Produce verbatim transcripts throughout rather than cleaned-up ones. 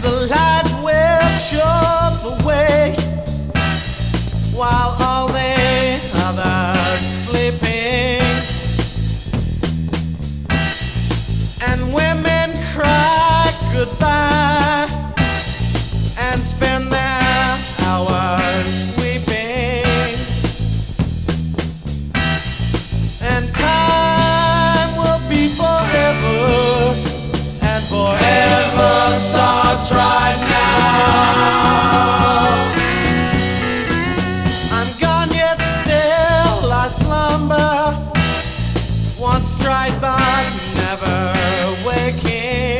the light will show the way while all the others sleeping, and women cry goodbye and spend their hours weeping, and time will be forever, and forever starts right now. I'm gone yet still I slumber, once tried but never waking.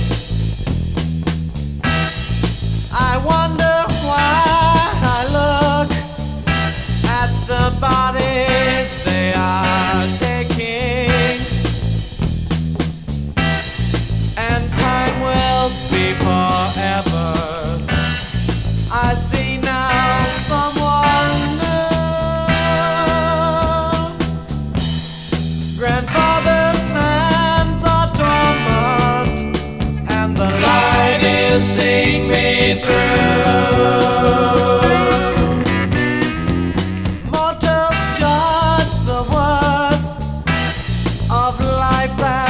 I wonder why I look at the bodies they are taking, and time will be forever. I see now someone new. Grandfather's hands are dormant, and the light is seeing me through. Mortals judge the worth of life that